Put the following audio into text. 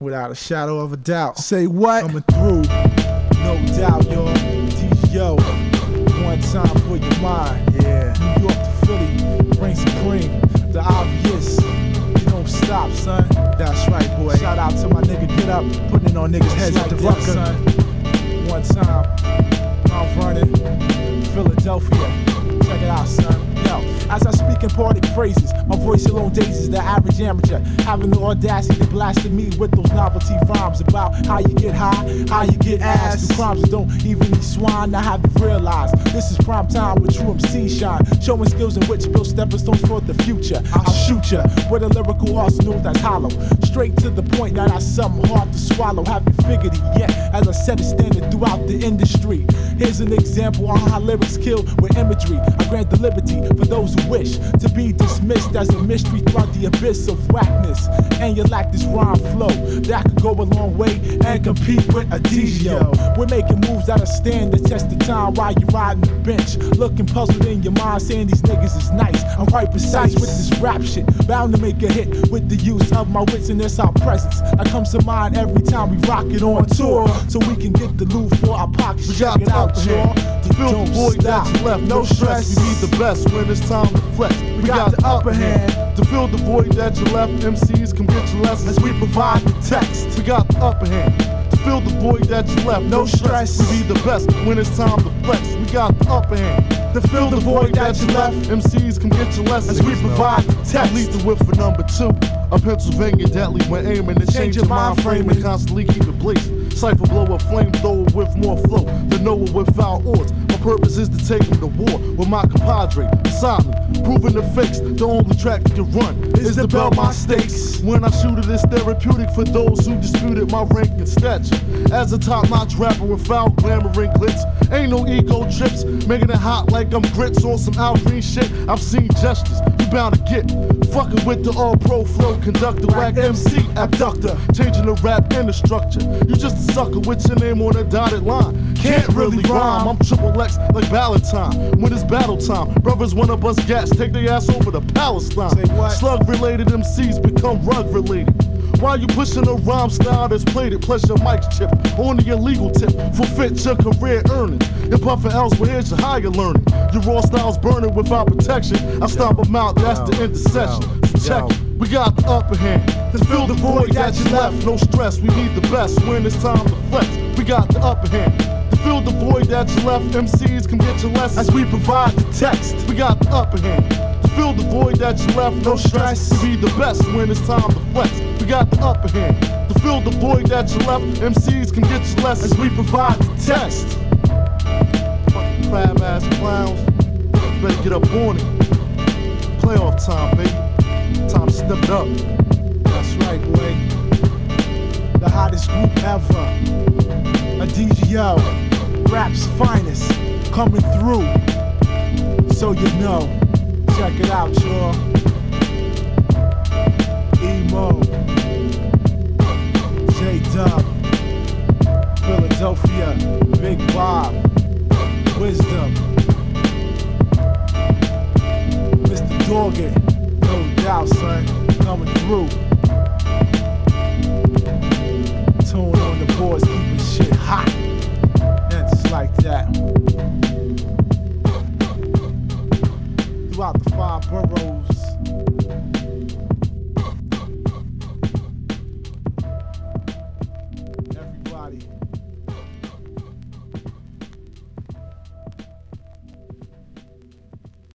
Without a shadow of a doubt. Say what? Coming through, no doubt, y'all. DGO, one time for your mind. Yeah. New York to Philly, reign supreme. The obvious, you don't stop, son. That's right, boy. Shout out to my nigga Get Up, putting it on niggas' heads Like at the that, rucker. son. One time, Mount Vernon, Philadelphia. Check it out, son. Yo, as I speak in poetic phrases, my voice alone dazes the average amateur, having the audacity to blast at me with those novelty rhymes about how you get high, how you get ass. The crimes that don't even need swine. I haven't realized this is prime time with true MC shine, showing skills in which build stepping stones for the future. I'll shoot ya with a lyrical arsenal that's hollow, straight to the point. Now that's something hard to swallow. Haven't figured it yet, as I set a standard throughout the industry. Here's an example on how lyrics kill with imagery. I grant the liberty for those who wish to be dismissed as a mystery throughout the abyss of whackness. And you lack this rhyme flow that could go a long way and compete with a DGO. We're making moves that'll stand the test of time while you're riding the bench, looking puzzled in your mind, saying these niggas is nice. I'm quite precise with this rap shit, bound to make a hit with the use of my wits, and that's our presence that comes to mind every time we rock it on tour, so we can get the loot for our pockets. We Check got it out, y'all. to fill the void that you left. No stress, we need the best when it's time to flex. We got the upper hand to fill the void that you left. MCs come get your lessons, we provide the text. We got the upper hand to fill the void that you left. No stress, we need the best when it's time to flex. We got the upper hand to fill the void that you left. MCs come get your lessons, we provide the text. Lethal whip for number 2. A Pennsylvania deadly when aiming to change your mind frame and constantly keep it blazing. Cypher blow a flamethrower with more flow than Noah without oars. My purpose is to take him to war with my compadre beside me, proving the fakes. The only track that can run is to belt my stakes. When I shoot it, it's therapeutic for those who disputed my rank and stature. As a top-notch rapper with foul glamour and glitz, ain't no ego trips, making it hot like I'm grits on some Al Green shit. I've seen gestures you bound to get, fucking with the all-pro flow conductor, whack MC abductor, changing the rap and the structure. You just a sucker with your name on a dotted line. Can't really rhyme. I'm triple X like Valentine. When it's battle time, brothers wanna bust gas, take their ass over to Palestine. Slug-related MCs become rug-related. Why you pushing a rhyme style that's plated? Plus your mic's chip on the illegal tip. Forfeit your career earnings. Your buffer elsewhere, here's your higher learning. Your raw style's burning without protection. I stomp them out, that's the intersection. So check it. We got the upper hand to fill the void that you left. No stress, we need the best when it's time to flex. We got the upper hand to fill the void that you left. MCs come get your lessons as we provide the text. We got the upper hand to fill the void that you left. No stress, we be the best when it's time to flex. We got the upper hand to fill the void that you left. MCs can get your lessons as we provide the text. Fucking crab ass clowns, better get up on it. Playoff time, baby. Time to step it up. That's right, boy. The hottest group ever. A DGO, rap's finest, coming through. So you know. Check it out, y'all. Emo, J-Dub, Philadelphia, Big Bob, Wisdom, Mr. Doggett. No doubt, son, coming through. Tune on the boards, keeping shit hot. And just like that. Throughout the 5 boroughs. Everybody.